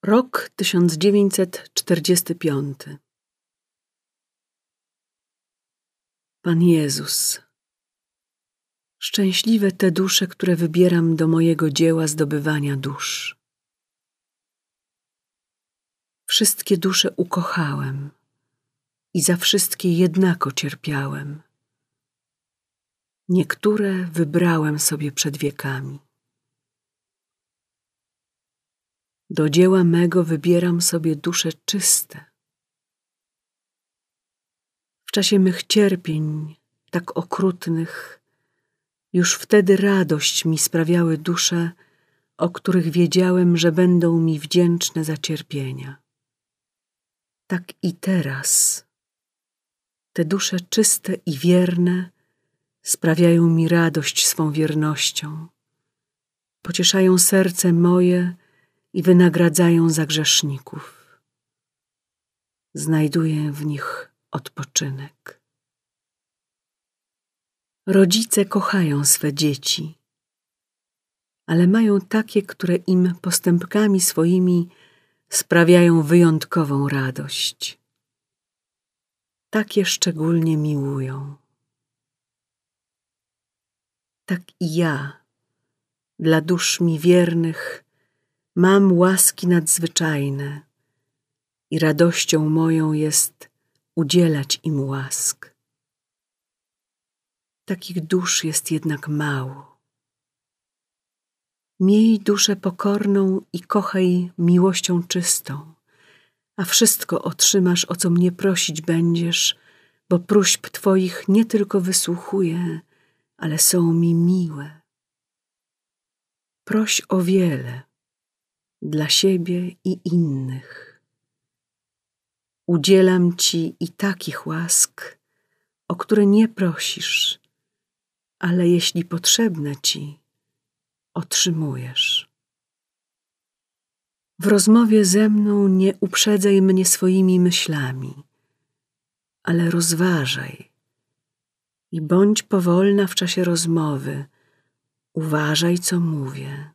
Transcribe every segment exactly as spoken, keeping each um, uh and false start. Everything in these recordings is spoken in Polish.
Rok tysiąc dziewięćset czterdziesty piąty. Pan Jezus. Szczęśliwe te dusze, które wybieram do mojego dzieła zdobywania dusz. Wszystkie dusze ukochałem i za wszystkie jednako cierpiałem. Niektóre wybrałem sobie przed wiekami. Do dzieła mego wybieram sobie dusze czyste. W czasie mych cierpień, tak okrutnych, już wtedy radość mi sprawiały dusze, o których wiedziałem, że będą mi wdzięczne za cierpienia. Tak i teraz. Te dusze czyste i wierne sprawiają mi radość swą wiernością, pocieszają serce moje i wynagradzają za grzeszników. Znajduję w nich odpoczynek. Rodzice kochają swe dzieci, ale mają takie, które im postępkami swoimi sprawiają wyjątkową radość. Takie szczególnie miłują. Tak i ja, dla dusz mi wiernych, mam łaski nadzwyczajne i radością moją jest udzielać im łask. Takich dusz jest jednak mało. Miej duszę pokorną i kochaj miłością czystą, a wszystko otrzymasz, o co mnie prosić będziesz, bo próśb Twoich nie tylko wysłuchuję, ale są mi miłe. Proś o wiele dla siebie i innych. Udzielam Ci i takich łask, o które nie prosisz, ale jeśli potrzebne Ci, otrzymujesz. W rozmowie ze mną nie uprzedzaj mnie swoimi myślami, ale rozważaj i bądź powolna w czasie rozmowy, uważaj, co mówię.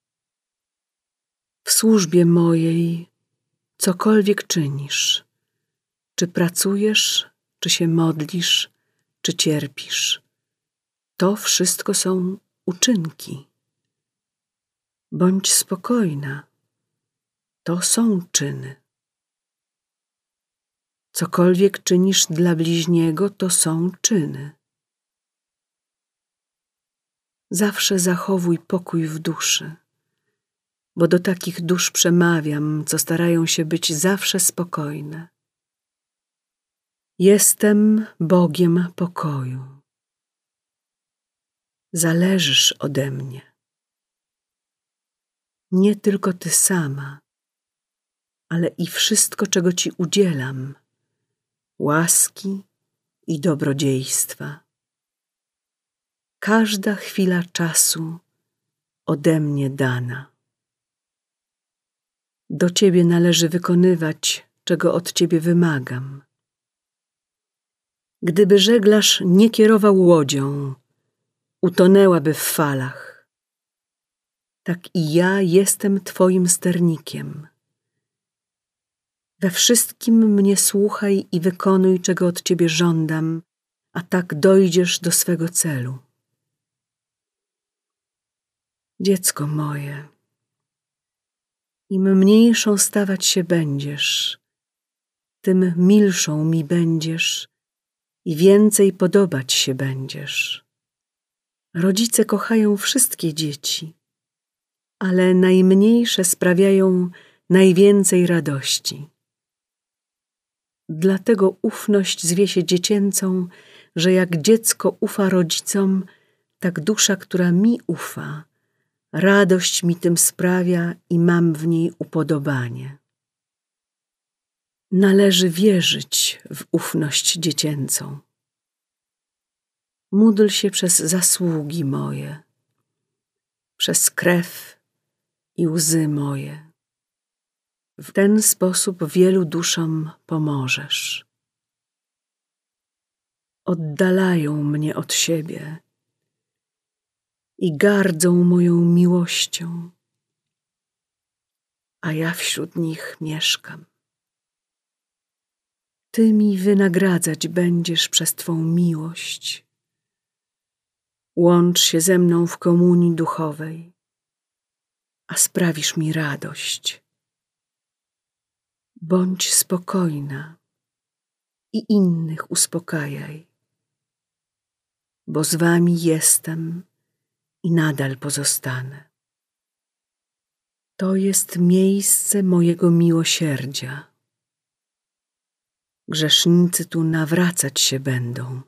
W służbie mojej cokolwiek czynisz, czy pracujesz, czy się modlisz, czy cierpisz, to wszystko są uczynki. Bądź spokojna, to są czyny. Cokolwiek czynisz dla bliźniego, to są czyny. Zawsze zachowuj pokój w duszy, bo do takich dusz przemawiam, co starają się być zawsze spokojne. Jestem Bogiem pokoju. Zależysz ode mnie. Nie tylko Ty sama, ale i wszystko, czego Ci udzielam, łaski i dobrodziejstwa. Każda chwila czasu ode mnie dana. Do Ciebie należy wykonywać, czego od Ciebie wymagam. Gdyby żeglarz nie kierował łodzią, utonęłaby w falach. Tak i ja jestem Twoim sternikiem. We wszystkim mnie słuchaj i wykonuj, czego od Ciebie żądam, a tak dojdziesz do swego celu. Dziecko moje, im mniejszą stawać się będziesz, tym milszą mi będziesz i więcej podobać się będziesz. Rodzice kochają wszystkie dzieci, ale najmniejsze sprawiają najwięcej radości. Dlatego ufność zwie się dziecięcą, że jak dziecko ufa rodzicom, tak dusza, która mi ufa, radość mi tym sprawia i mam w niej upodobanie. Należy wierzyć w ufność dziecięcą. Módl się przez zasługi moje, przez krew i łzy moje. W ten sposób wielu duszom pomożesz. Oddalają mnie od siebie i gardzą moją miłością, a ja wśród nich mieszkam. Ty mi wynagradzać będziesz przez Twą miłość. Łącz się ze mną w komunii duchowej, a sprawisz mi radość. Bądź spokojna i innych uspokajaj, bo z Wami jestem i nadal pozostanę. To jest miejsce mojego miłosierdzia. Grzesznicy tu nawracać się będą.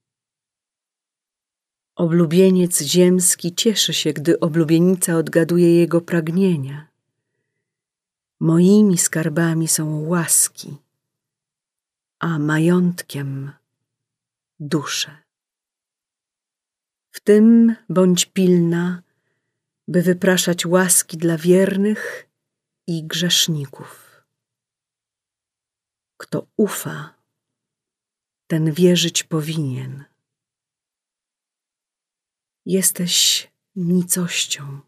Oblubieniec ziemski cieszy się, gdy oblubienica odgaduje jego pragnienia. Moimi skarbami są łaski, a majątkiem dusze. W tym bądź pilna, by wypraszać łaski dla wiernych i grzeszników. Kto ufa, ten wierzyć powinien. Jesteś nicością,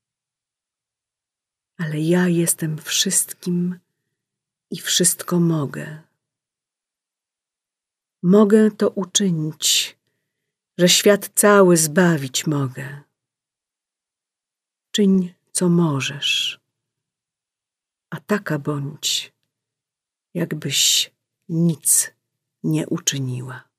ale ja jestem wszystkim i wszystko mogę. Mogę to uczynić, że świat cały zbawić mogę. Czyń, co możesz, a taka bądź, jakbyś nic nie uczyniła.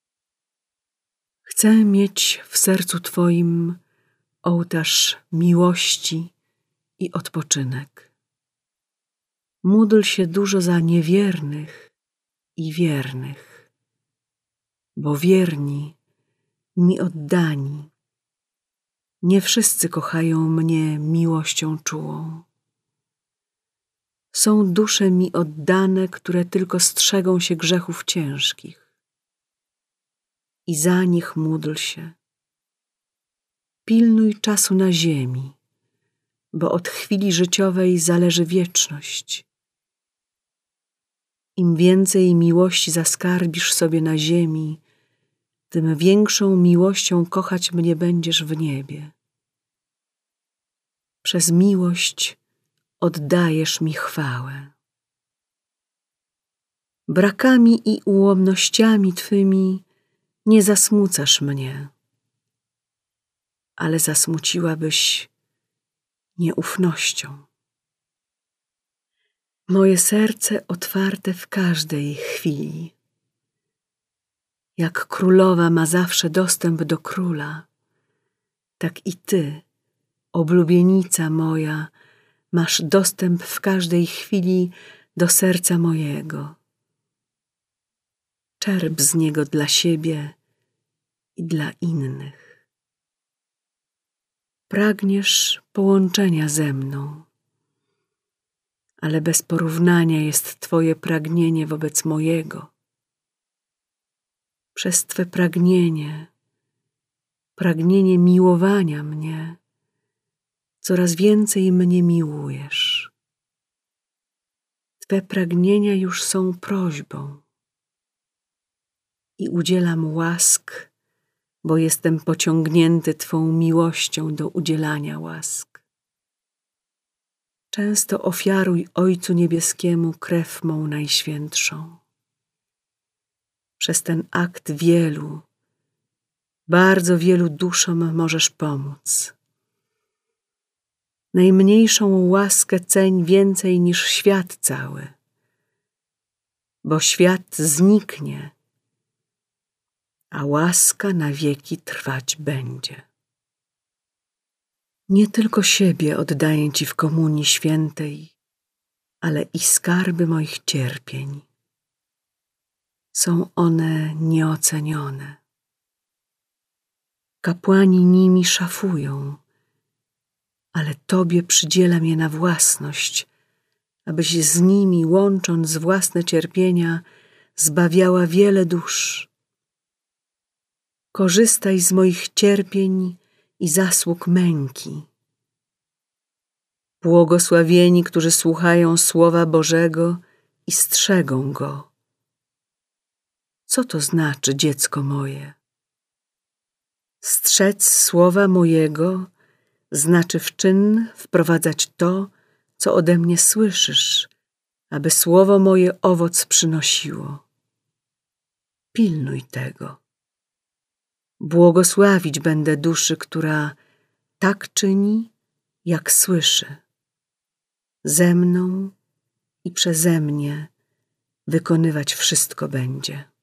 Chcę mieć w sercu Twoim ołtarz miłości i odpoczynek. Módl się dużo za niewiernych i wiernych, bo wierni mi oddani. Nie wszyscy kochają mnie miłością czułą. Są dusze mi oddane, które tylko strzegą się grzechów ciężkich. I za nich módl się. Pilnuj czasu na ziemi, bo od chwili życiowej zależy wieczność. Im więcej miłości zaskarbisz sobie na ziemi, tym większą miłością kochać mnie będziesz w niebie. Przez miłość oddajesz mi chwałę. Brakami i ułomnościami Twymi nie zasmucasz mnie, ale zasmuciłabyś nieufnością. Moje serce otwarte w każdej chwili. Jak królowa ma zawsze dostęp do króla, tak i Ty, oblubienica moja, masz dostęp w każdej chwili do serca mojego. Czerp z niego dla siebie i dla innych. Pragniesz połączenia ze mną, ale bez porównania jest Twoje pragnienie wobec mojego. Przez Twe pragnienie, pragnienie miłowania mnie, coraz więcej mnie miłujesz. Twe pragnienia już są prośbą i udzielam łask, bo jestem pociągnięty Twą miłością do udzielania łask. Często ofiaruj Ojcu Niebieskiemu krew mą najświętszą. Przez ten akt wielu, bardzo wielu duszom możesz pomóc. Najmniejszą łaskę ceń więcej niż świat cały, bo świat zniknie, a łaska na wieki trwać będzie. Nie tylko siebie oddaję Ci w komunii świętej, ale i skarby moich cierpień. Są one nieocenione. Kapłani nimi szafują, ale Tobie przydzielam je na własność, abyś z nimi, łącząc własne cierpienia, zbawiała wiele dusz. Korzystaj z moich cierpień i zasług męki. Błogosławieni, którzy słuchają Słowa Bożego i strzegą Go. Co to znaczy, dziecko moje? Strzec Słowa mojego znaczy w czyn wprowadzać to, co ode mnie słyszysz, aby słowo moje owoc przynosiło. Pilnuj tego. Błogosławić będę duszy, która tak czyni, jak słyszy. Ze mną i przeze mnie wykonywać wszystko będzie.